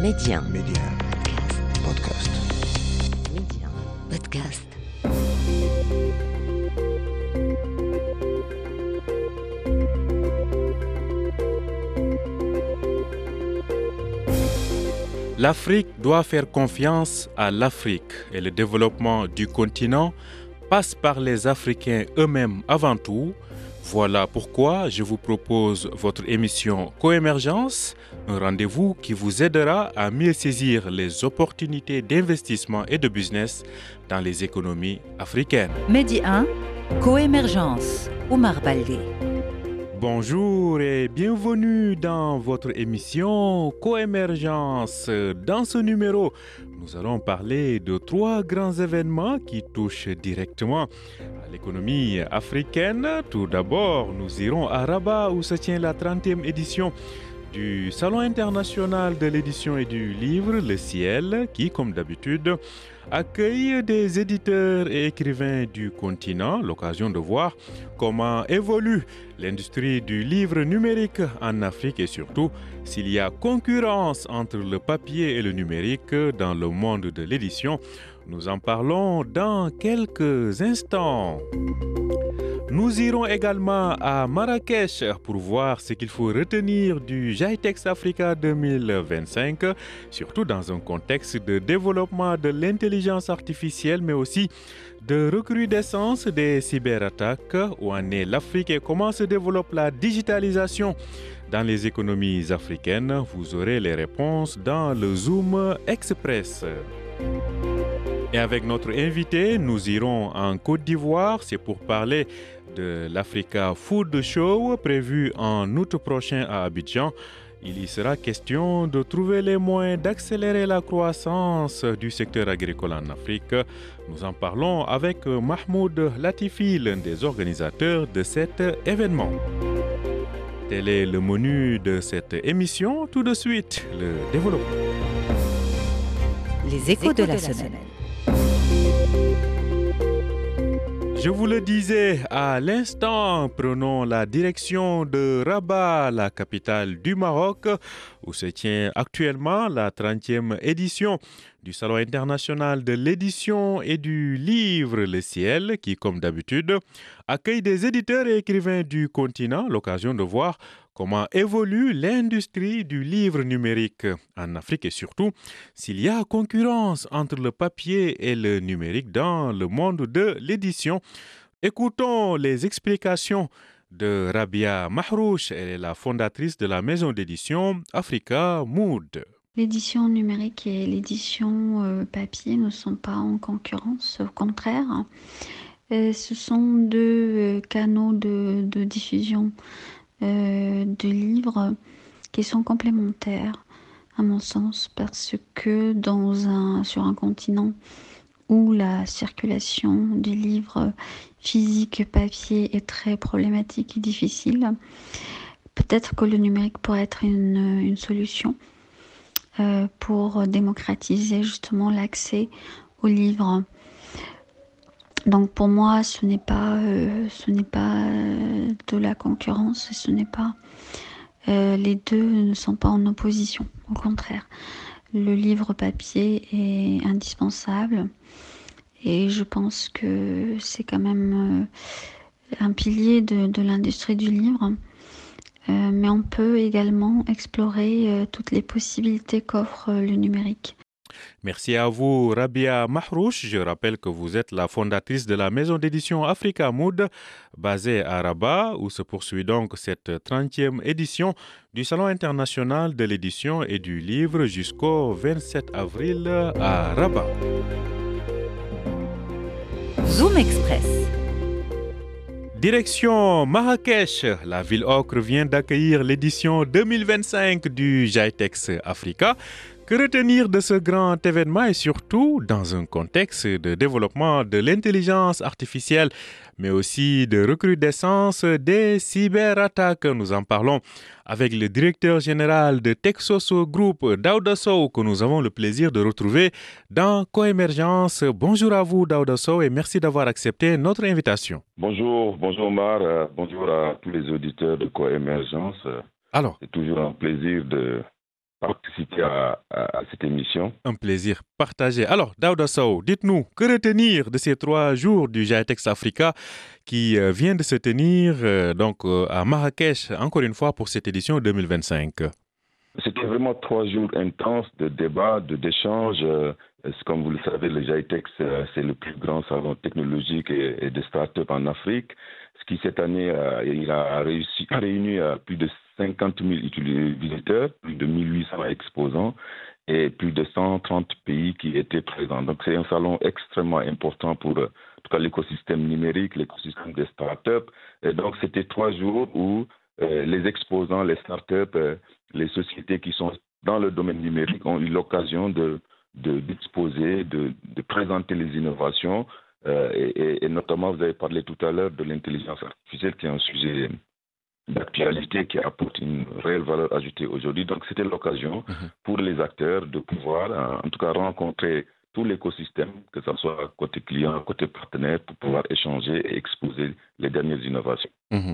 Média. Média. Podcast. Média. Podcast. L'Afrique doit faire confiance à l'Afrique et le développement du continent passe par les Africains eux-mêmes avant tout. Voilà pourquoi je vous propose votre émission Coémergence, un rendez-vous qui vous aidera à mieux saisir les opportunités d'investissement et de business dans les économies africaines. Medi 1, Coémergence, Oumar Baldé. Bonjour et bienvenue dans votre émission Coémergence. Dans ce numéro, nous allons parler de 3 grands événements qui touchent directement à l'économie africaine. Tout d'abord, nous irons à Rabat où se tient la 30e édition du Salon international de l'édition et du livre, le Ciel, qui, comme d'habitude, accueille des éditeurs et écrivains du continent, l'occasion de voir comment évolue l'industrie du livre numérique en Afrique et surtout s'il y a concurrence entre le papier et le numérique dans le monde de l'édition. Nous en parlons dans quelques instants. Nous irons également à Marrakech pour voir ce qu'il faut retenir du GITEX Africa 2025, surtout dans un contexte de développement de l'intelligence artificielle, mais aussi de recrudescence des cyberattaques, où en est l'Afrique et comment se développe la digitalisation dans les économies africaines. Vous aurez les réponses dans le Zoom Express. Et avec notre invité, nous irons en Côte d'Ivoire. C'est pour parler de l'Africa Food Show prévu en août prochain à Abidjan. Il y sera question de trouver les moyens d'accélérer la croissance du secteur agricole en Afrique. Nous en parlons avec Mahmoud Latifi, l'un des organisateurs de cet événement. Tel est le menu de cette émission. Tout de suite, le développement. Les échos de la semaine. Je vous le disais à l'instant, prenons la direction de Rabat, la capitale du Maroc, où se tient actuellement la 30e édition du Salon international de l'édition et du livre Le Ciel, qui, comme d'habitude, accueille des éditeurs et écrivains du continent, l'occasion de voir comment évolue l'industrie du livre numérique en Afrique et surtout s'il y a concurrence entre le papier et le numérique dans le monde de l'édition. Écoutons les explications de Rabia Mahrouch, elle est la fondatrice de la maison d'édition Africa Mood. L'édition numérique et l'édition papier ne sont pas en concurrence, au contraire. Ce sont deux canaux de diffusion de livres qui sont complémentaires, à mon sens, parce que sur un continent où la circulation des livres physiques papier est très problématique et difficile, peut-être que le numérique pourrait être une solution pour démocratiser justement l'accès aux livres. Donc pour moi, ce n'est pas de la concurrence, les deux ne sont pas en opposition, au contraire. Le livre papier est indispensable et je pense que c'est quand même un pilier de l'industrie du livre. Mais on peut également explorer toutes les possibilités qu'offre le numérique. Merci à vous, Rabia Mahrouch. Je rappelle que vous êtes la fondatrice de la maison d'édition Africa Mood, basée à Rabat, où se poursuit donc cette 30e édition du Salon international de l'édition et du livre jusqu'au 27 avril à Rabat. Zoom Express. Direction Marrakech, la ville ocre vient d'accueillir l'édition 2025 du GITEX Africa. Que retenir de ce grand événement et surtout dans un contexte de développement de l'intelligence artificielle, mais aussi de recrudescence des cyberattaques? Nous en parlons avec le directeur général de Texoso Group, Daouda Sow, que nous avons le plaisir de retrouver dans Coémergence. Bonjour à vous, Daouda Sow, et merci d'avoir accepté notre invitation. Bonjour Omar, bonjour à tous les auditeurs de Coémergence. Alors, c'est toujours un plaisir de participer à à cette émission. Un plaisir partagé. Alors, Daouda Sow, dites-nous, que retenir de ces 3 jours du GITEX Africa qui vient de se tenir à Marrakech, encore une fois, pour cette édition 2025? C'était vraiment 3 jours intenses de débats, d'échanges. Comme vous le savez, le GITEX, c'est le plus grand salon technologique et de start-up en Afrique. Ce qui, cette année, il a réuni plus de 50 000 visiteurs, plus de 1800 exposants et plus de 130 pays qui étaient présents. Donc, c'est un salon extrêmement important pour en tout cas, l'écosystème numérique, l'écosystème des start-up. Et donc, c'était 3 jours où les exposants, les start-up, les sociétés qui sont dans le domaine numérique ont eu l'occasion d'exposer, de présenter les innovations. Et notamment, vous avez parlé tout à l'heure de l'intelligence artificielle, qui est un sujet d'actualité qui apporte une réelle valeur ajoutée aujourd'hui. Donc, c'était l'occasion pour les acteurs de pouvoir, en tout cas, rencontrer tout l'écosystème, que ce soit côté client, côté partenaire, pour pouvoir échanger et exposer les dernières innovations.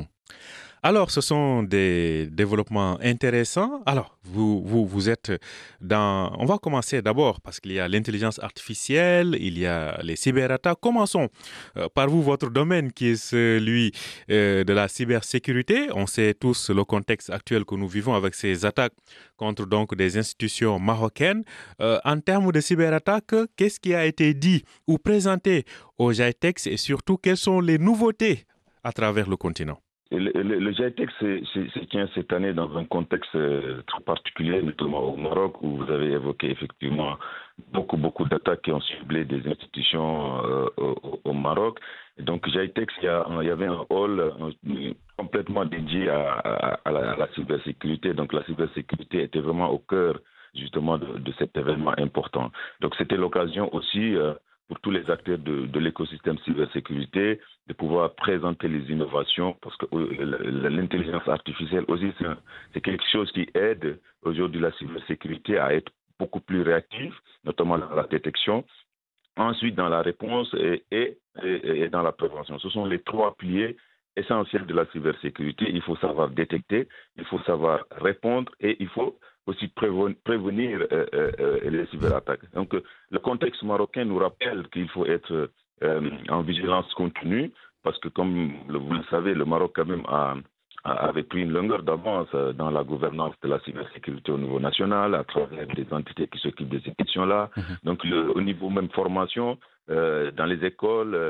Alors, ce sont des développements intéressants. Alors, vous êtes dans... On va commencer d'abord parce qu'il y a l'intelligence artificielle, il y a les cyberattaques. Commençons par vous, votre domaine qui est celui de la cybersécurité. On sait tous le contexte actuel que nous vivons avec ces attaques contre donc des institutions marocaines. En termes de cyberattaques, qu'est-ce qui a été dit ou présenté au GITEX et surtout, quelles sont les nouveautés à travers le continent? Le GITEX se tient cette année dans un contexte très particulier, notamment au Maroc, où vous avez évoqué effectivement beaucoup d'attaques qui ont ciblé des institutions au Maroc. Et donc, GITEX, il y avait un hall complètement dédié à la cybersécurité. Donc, la cybersécurité était vraiment au cœur justement de cet événement important. Donc, c'était l'occasion aussi pour tous les acteurs de l'écosystème cybersécurité, de pouvoir présenter les innovations, parce que l'intelligence artificielle aussi, c'est quelque chose qui aide aujourd'hui la cybersécurité à être beaucoup plus réactive, notamment dans la détection, ensuite dans la réponse et dans la prévention. Ce sont les 3 piliers essentiels de la cybersécurité. Il faut savoir détecter, il faut savoir répondre et il faut aussi prévenir les cyberattaques. Donc, le contexte marocain nous rappelle qu'il faut être en vigilance continue, parce que comme vous le savez, le Maroc quand même avait pris une longueur d'avance dans la gouvernance de la cybersécurité au niveau national, à travers des entités qui s'occupent de ces questions-là. Donc, au niveau même formation, dans les écoles,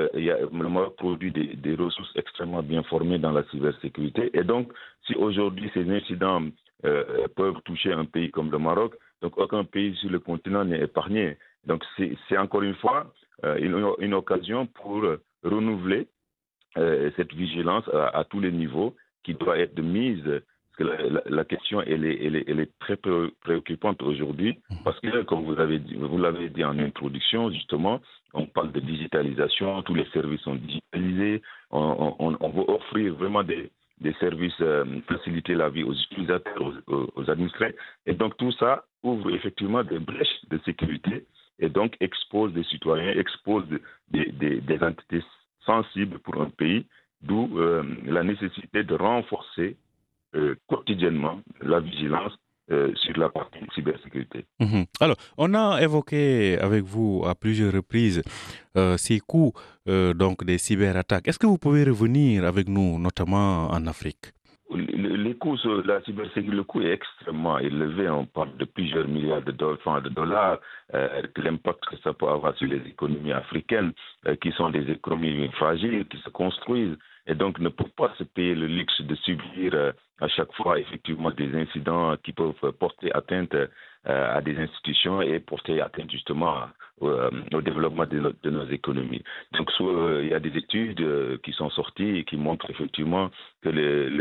le Maroc produit des ressources extrêmement bien formées dans la cybersécurité. Et donc, si aujourd'hui ces incidents peuvent toucher un pays comme le Maroc, donc aucun pays sur le continent n'est épargné. Donc c'est encore une fois une occasion pour renouveler cette vigilance à tous les niveaux qui doit être de mise. Parce que la question elle est très préoccupante aujourd'hui, parce que comme vous l'avez dit en introduction, justement, on parle de digitalisation, tous les services sont digitalisés, on veut offrir vraiment des services, faciliter la vie aux utilisateurs, aux administrés. Et donc tout ça ouvre effectivement des brèches de sécurité et donc expose des citoyens, expose des entités sensibles pour un pays, d'où la nécessité de renforcer quotidiennement la vigilance sur la partie cybersécurité. Alors, on a évoqué avec vous à plusieurs reprises ces coûts donc des cyberattaques. Est-ce que vous pouvez revenir avec nous, notamment en Afrique? Les coûts sur la cybersécurité, le coût est extrêmement élevé. On parle de plusieurs milliards de dollars. L'impact que ça peut avoir sur les économies africaines, qui sont des économies fragiles, qui se construisent, et donc ne peuvent pas se payer le luxe de subir à chaque fois effectivement des incidents qui peuvent porter atteinte à des institutions et porter atteinte justement au développement de nos économies. Donc il y a des études qui sont sorties et qui montrent effectivement que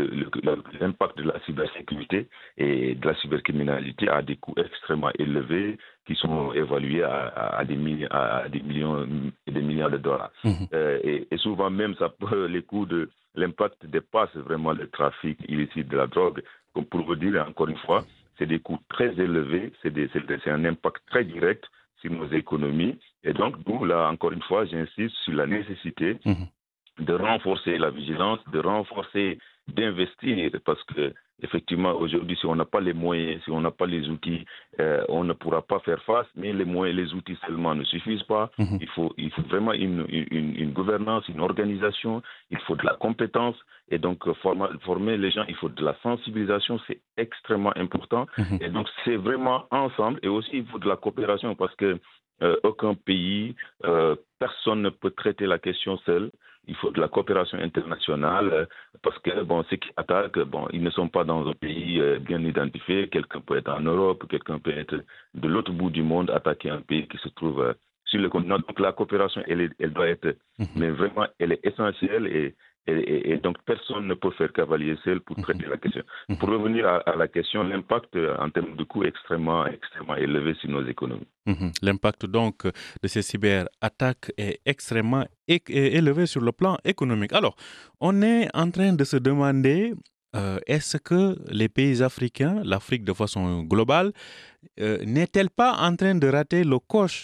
l'impact de la cybersécurité et de la cybercriminalité a des coûts extrêmement élevés qui sont évalués à des millions et des milliards de dollars. Et souvent même, les coûts de l'impact dépasse vraiment le trafic illicite de la drogue. Comme pour vous dire, encore une fois, c'est des coûts très élevés, c'est un impact très direct sur nos économies. Et donc, nous, là, encore une fois, j'insiste sur la nécessité de renforcer la vigilance, d'investir, parce que effectivement, aujourd'hui, si on n'a pas les moyens, si on n'a pas les outils, on ne pourra pas faire face, mais les moyens, les outils seulement ne suffisent pas. Il faut vraiment une gouvernance, une organisation, il faut de la compétence, et donc former les gens, il faut de la sensibilisation, c'est extrêmement important. Et donc, c'est vraiment ensemble, et aussi il faut de la coopération, parce que aucun pays, personne ne peut traiter la question seul. Il faut de la coopération internationale parce que ceux qui attaquent, ils ne sont pas dans un pays bien identifié. Quelqu'un peut être en Europe, quelqu'un peut être de l'autre bout du monde, attaquer un pays qui se trouve sur le continent. Donc la coopération, elle doit être, mais vraiment, elle est essentielle et donc personne ne peut faire cavalier seul pour traiter la question. Pour revenir à la question, l'impact en termes de coût est extrêmement élevé sur nos économies. L'impact donc de ces cyberattaques est extrêmement élevé sur le plan économique. Alors, on est en train de se demander est-ce que les pays africains, l'Afrique de façon globale, n'est-elle pas en train de rater le coche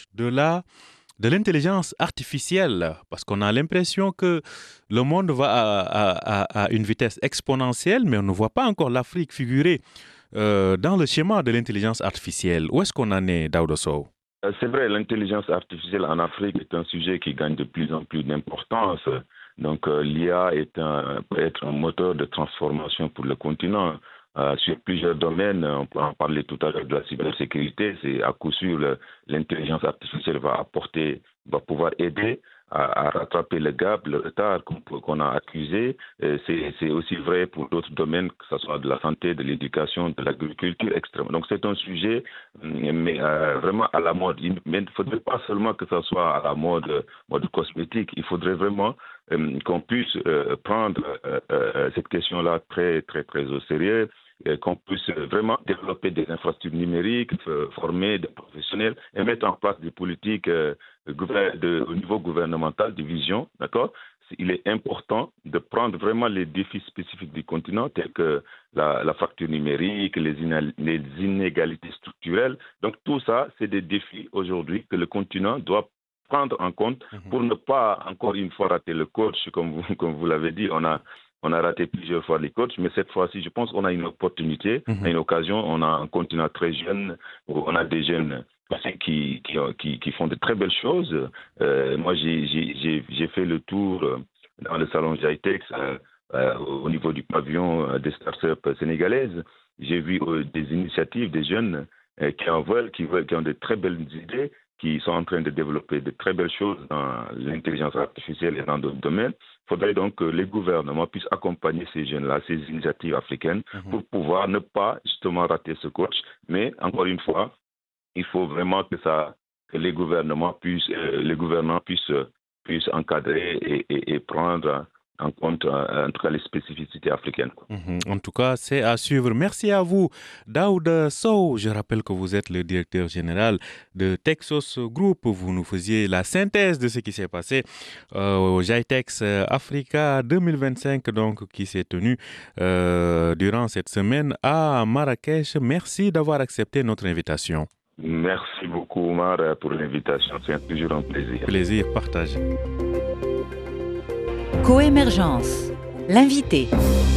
de l'intelligence artificielle, parce qu'on a l'impression que le monde va à une vitesse exponentielle, mais on ne voit pas encore l'Afrique figurer dans le schéma de l'intelligence artificielle. Où est-ce qu'on en est, Daouda Sow? C'est vrai, l'intelligence artificielle en Afrique est un sujet qui gagne de plus en plus d'importance. Donc l'IA peut être un moteur de transformation pour le continent. Sur plusieurs domaines, on peut en parler tout à l'heure de la cybersécurité, c'est à coup sûr l'intelligence artificielle va pouvoir aider à rattraper le gap, le retard qu'on a accusé. C'est aussi vrai pour d'autres domaines, que ce soit de la santé, de l'éducation, de l'agriculture extrême. Donc c'est un sujet mais vraiment à la mode. Mais il ne faudrait pas seulement que ça soit à la mode cosmétique, il faudrait vraiment qu'on puisse prendre cette question-là très, très, très au sérieux, qu'on puisse vraiment développer des infrastructures numériques, former des professionnels et mettre en place des politiques au niveau gouvernemental, de vision, d'accord? Il est important de prendre vraiment les défis spécifiques du continent, tels que la fracture numérique, les inégalités structurelles. Donc tout ça, c'est des défis aujourd'hui que le continent doit prendre en compte pour ne pas, encore une fois, rater le coach, comme vous l'avez dit. On a raté plusieurs fois les coachs, mais cette fois-ci, je pense qu'on a une opportunité, une occasion. On a un continent très jeune, où on a des jeunes qui font de très belles choses. Moi, j'ai fait le tour dans le salon Jitex au niveau du pavillon des startups sénégalaises. J'ai vu des initiatives des jeunes qui ont de très belles idées, qui sont en train de développer de très belles choses dans l'intelligence artificielle et dans d'autres domaines. Il faudrait donc que les gouvernements puissent accompagner ces jeunes-là, ces initiatives africaines, pour pouvoir ne pas justement rater ce coach. Mais encore une fois, il faut vraiment que les gouvernants puissent encadrer et prendre en compte, en tout cas, les spécificités africaines. En tout cas, c'est à suivre. Merci à vous, Daouda Sow. Je rappelle que vous êtes le directeur général de Texos Group. Vous nous faisiez la synthèse de ce qui s'est passé au Jitex Africa 2025, donc, qui s'est tenu durant cette semaine à Marrakech. Merci d'avoir accepté notre invitation. Merci beaucoup, Omar, pour l'invitation. C'est toujours un plaisir. Plaisir partagé. Coémergence, l'invité.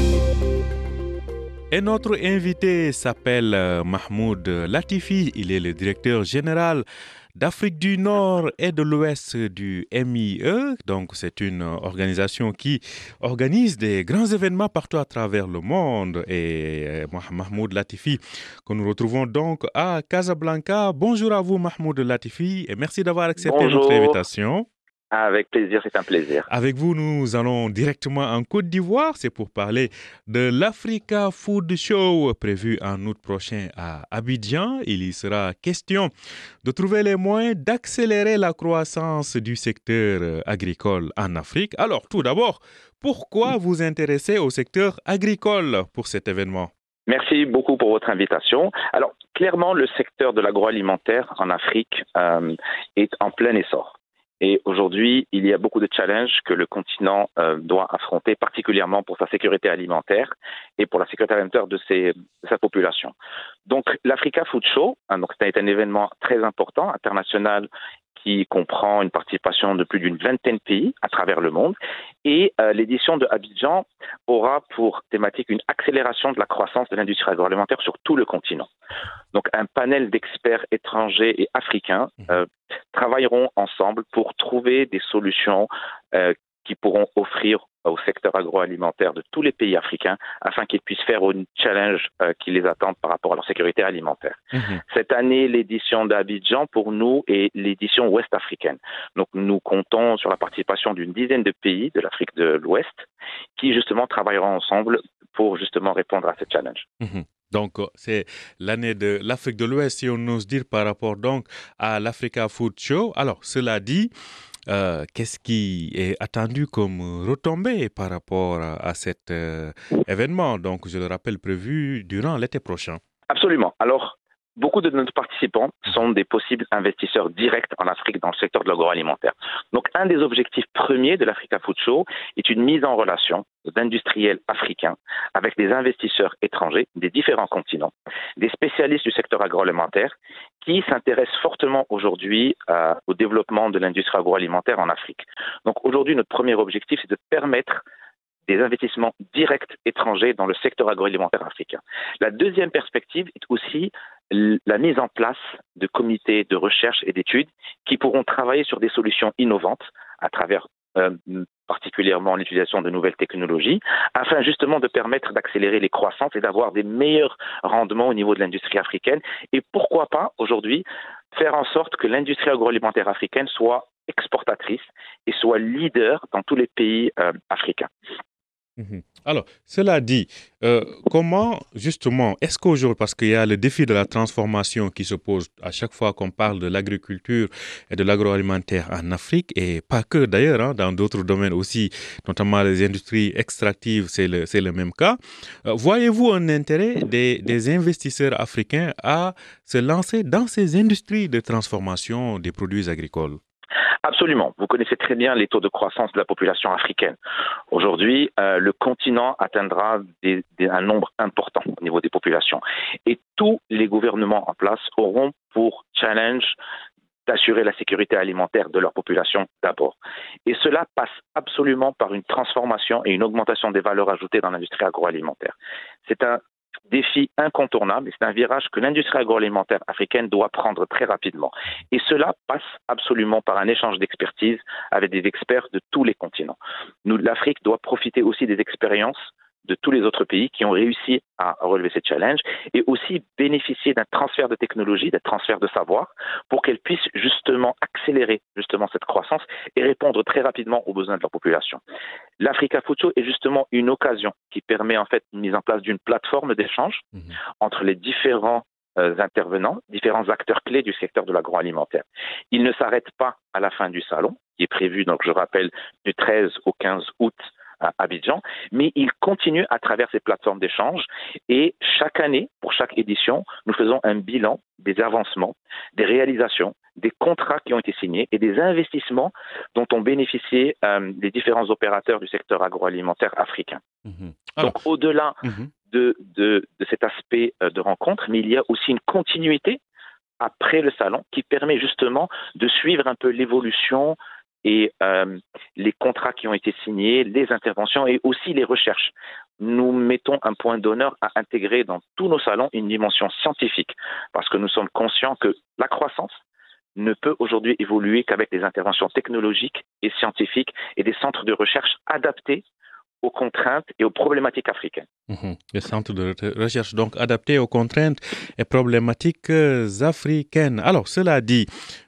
Et notre invité s'appelle Mahmoud Latifi. Il est le directeur général d'Afrique du Nord et de l'Ouest du MIE. Donc, c'est une organisation qui organise des grands événements partout à travers le monde. Et Mahmoud Latifi, que nous retrouvons donc à Casablanca. Bonjour à vous, Mahmoud Latifi, et merci d'avoir accepté notre invitation. Avec plaisir, c'est un plaisir. Avec vous, nous allons directement en Côte d'Ivoire. C'est pour parler de l'Africa Food Show prévu en août prochain à Abidjan. Il y sera question de trouver les moyens d'accélérer la croissance du secteur agricole en Afrique. Alors, tout d'abord, pourquoi vous intéressez au secteur agricole pour cet événement? Merci beaucoup pour votre invitation. Alors, clairement, le secteur de l'agroalimentaire en Afrique est en plein essor. Et aujourd'hui, il y a beaucoup de challenges que le continent doit affronter, particulièrement pour sa sécurité alimentaire et pour la sécurité alimentaire de sa population. Donc, l'Africa Food Show, donc, c'est un événement très important, international, qui comprend une participation de plus d'une vingtaine de pays à travers le monde. Et l'édition de Abidjan aura pour thématique une accélération de la croissance de l'industrie agroalimentaire sur tout le continent. Donc un panel d'experts étrangers et africains travailleront ensemble pour trouver des solutions qui pourront offrir au secteur agroalimentaire de tous les pays africains afin qu'ils puissent faire un challenge qui les attend par rapport à leur sécurité alimentaire. Cette année, l'édition d'Abidjan, pour nous, est l'édition ouest africaine. Donc, nous comptons sur la participation d'une dizaine de pays de l'Afrique de l'Ouest qui, justement, travailleront ensemble pour, justement, répondre à ce challenge. Donc, c'est l'année de l'Afrique de l'Ouest, si on ose dire, par rapport donc à l'Africa Food Show. Alors, cela dit, qu'est-ce qui est attendu comme retombée par rapport à cet événement, donc je le rappelle, prévu durant l'été prochain? Absolument. Alors, beaucoup de nos participants sont des possibles investisseurs directs en Afrique dans le secteur de l'agroalimentaire. Donc, un des objectifs premiers de l'Africa Food Show est une mise en relation d'industriels africains avec des investisseurs étrangers des différents continents, des spécialistes du secteur agroalimentaire qui s'intéressent fortement aujourd'hui au développement de l'industrie agroalimentaire en Afrique. Donc, aujourd'hui, notre premier objectif, c'est de permettre des investissements directs étrangers dans le secteur agroalimentaire africain. La deuxième perspective est aussi la mise en place de comités de recherche et d'études qui pourront travailler sur des solutions innovantes à travers particulièrement l'utilisation de nouvelles technologies, afin justement de permettre d'accélérer les croissances et d'avoir des meilleurs rendements au niveau de l'industrie africaine. Et pourquoi pas, aujourd'hui, faire en sorte que l'industrie agroalimentaire africaine soit exportatrice et soit leader dans tous les pays africains. Alors, cela dit, comment justement, est-ce qu'aujourd'hui, parce qu'il y a le défi de la transformation qui se pose à chaque fois qu'on parle de l'agriculture et de l'agroalimentaire en Afrique, et pas que d'ailleurs, dans d'autres domaines aussi, notamment les industries extractives, c'est le même cas. Voyez-vous un intérêt des investisseurs africains à se lancer dans ces industries de transformation des produits agricoles? Absolument. Vous connaissez très bien les taux de croissance de la population africaine. Aujourd'hui, le continent atteindra un nombre important au niveau des populations. Et tous les gouvernements en place auront pour challenge d'assurer la sécurité alimentaire de leur population d'abord. Et cela passe absolument par une transformation et une augmentation des valeurs ajoutées dans l'industrie agroalimentaire. C'est un défi incontournable et c'est un virage que l'industrie agroalimentaire africaine doit prendre très rapidement. Et cela passe absolument par un échange d'expertise avec des experts de tous les continents. L'Afrique doit profiter aussi des expériences de tous les autres pays qui ont réussi à relever ces challenges et aussi bénéficier d'un transfert de technologie, d'un transfert de savoir pour qu'elles puissent justement accélérer justement cette croissance et répondre très rapidement aux besoins de leur population. L'Africa Food Show est justement une occasion qui permet en fait une mise en place d'une plateforme d'échange entre les différents intervenants, différents acteurs clés du secteur de l'agroalimentaire. Il ne s'arrête pas à la fin du salon, qui est prévu, donc je rappelle, du 13 au 15 août à Abidjan, mais il continue à travers ces plateformes d'échange et chaque année, pour chaque édition, nous faisons un bilan des avancements, des réalisations, des contrats qui ont été signés et des investissements dont ont bénéficié les différents opérateurs du secteur agroalimentaire africain. Alors, donc au-delà de cet aspect de rencontre, mais il y a aussi une continuité après le salon qui permet justement de suivre un peu l'évolution et les contrats qui ont été signés, les interventions et aussi les recherches. Nous mettons un point d'honneur à intégrer dans tous nos salons une dimension scientifique parce que nous sommes conscients que la croissance ne peut aujourd'hui évoluer qu'avec des interventions technologiques et scientifiques et des centres de recherche adaptés aux contraintes et aux problématiques africaines. Les centres de recherche donc adaptés aux contraintes et problématiques africaines. Alors, cela dit,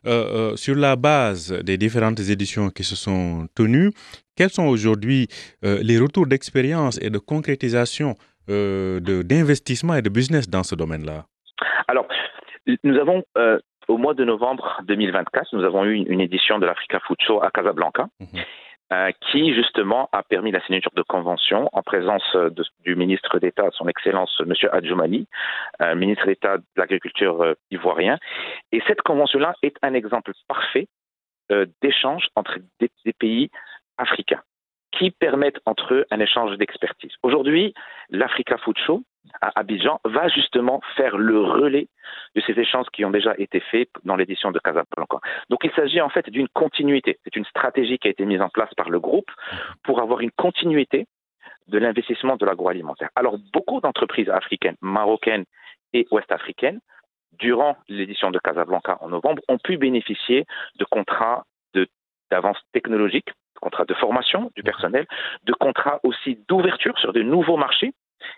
sur la base des différentes éditions qui se sont tenues, quels sont aujourd'hui les retours d'expérience et de concrétisation d'investissement et de business dans ce domaine-là? Alors, nous avons, au mois de novembre 2024, nous avons eu une édition de l'Africa Food Show à Casablanca. Qui justement a permis la signature de conventions en présence du ministre d'État, son Excellence M. Adjoumani, ministre d'État de l'Agriculture ivoirien. Et cette convention-là est un exemple parfait d'échange entre des pays africains. qui permettent entre eux un échange d'expertise. Aujourd'hui, l'Africa Food Show à Abidjan va justement faire le relais de ces échanges qui ont déjà été faits dans l'édition de Casablanca. Donc il s'agit en fait d'une continuité. C'est une stratégie qui a été mise en place par le groupe pour avoir une continuité de l'investissement de l'agroalimentaire. Alors beaucoup d'entreprises africaines, marocaines et ouest-africaines, durant l'édition de Casablanca en novembre, ont pu bénéficier de contrats d'avance technologique, de contrats de formation du personnel, de contrats aussi d'ouverture sur de nouveaux marchés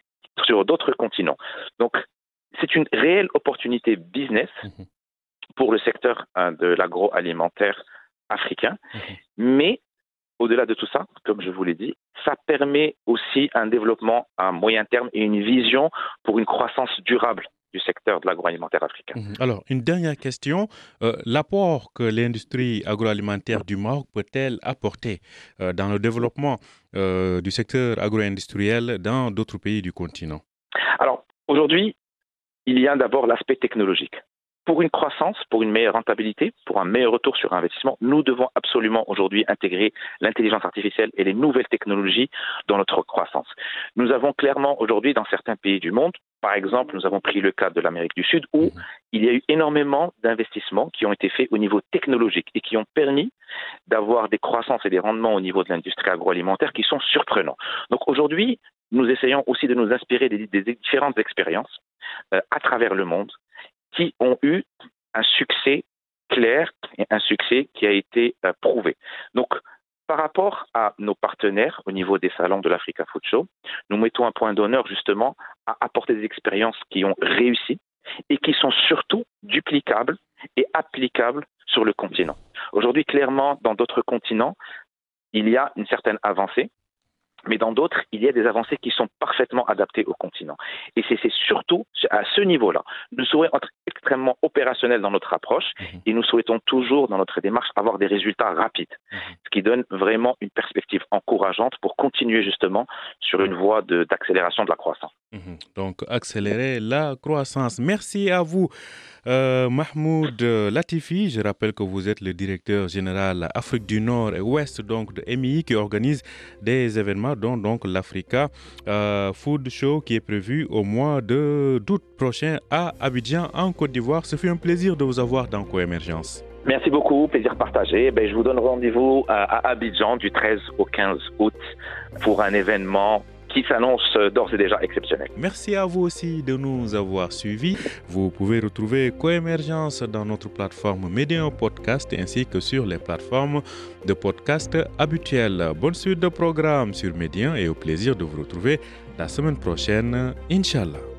sur d'autres continents. Donc, c'est une réelle opportunité business pour le secteur de l'agroalimentaire africain. Mais, au-delà de tout ça, comme je vous l'ai dit, ça permet aussi un développement à moyen terme et une vision pour une croissance durable du secteur de l'agroalimentaire africain. Alors, une dernière question. L'apport que l'industrie agroalimentaire du Maroc peut-elle apporter dans le développement du secteur agro-industriel dans d'autres pays du continent? Alors, aujourd'hui, il y a d'abord l'aspect technologique. Pour une croissance, pour une meilleure rentabilité, pour un meilleur retour sur investissement, nous devons absolument aujourd'hui intégrer l'intelligence artificielle et les nouvelles technologies dans notre croissance. Nous avons clairement aujourd'hui dans certains pays du monde, par exemple, nous avons pris le cas de l'Amérique du Sud où il y a eu énormément d'investissements qui ont été faits au niveau technologique et qui ont permis d'avoir des croissances et des rendements au niveau de l'industrie agroalimentaire qui sont surprenants. Donc aujourd'hui, nous essayons aussi de nous inspirer des différentes expériences à travers le monde qui ont eu un succès clair et un succès qui a été prouvé. Donc, par rapport à nos partenaires au niveau des salons de l'Africa Food Show, nous mettons un point d'honneur justement à apporter des expériences qui ont réussi et qui sont surtout duplicables et applicables sur le continent. Aujourd'hui, clairement, dans d'autres continents, il y a une certaine avancée. Mais dans d'autres, il y a des avancées qui sont parfaitement adaptées au continent. Et c'est surtout à ce niveau-là. Nous souhaitons être extrêmement opérationnels dans notre approche et nous souhaitons toujours, dans notre démarche, avoir des résultats rapides. Ce qui donne vraiment une perspective encourageante pour continuer justement sur une voie d'accélération de la croissance. Donc, accélérer la croissance. Merci à vous, Mahmoud Latifi. Je rappelle que vous êtes le directeur général Afrique du Nord et Ouest donc de MII qui organise des événements dont donc l'Africa Food Show qui est prévu au mois d'août prochain à Abidjan en Côte d'Ivoire. Ce fut un plaisir de vous avoir dans Coémergence. Merci beaucoup, plaisir partagé. Je vous donne rendez-vous à Abidjan du 13 au 15 août pour un événement qui s'annonce d'ores et déjà exceptionnel. Merci à vous aussi de nous avoir suivis. Vous pouvez retrouver Coémergence dans notre plateforme Médien Podcast ainsi que sur les plateformes de podcast habituelles. Bonne suite de programme sur Médien et au plaisir de vous retrouver la semaine prochaine, Inch'Allah.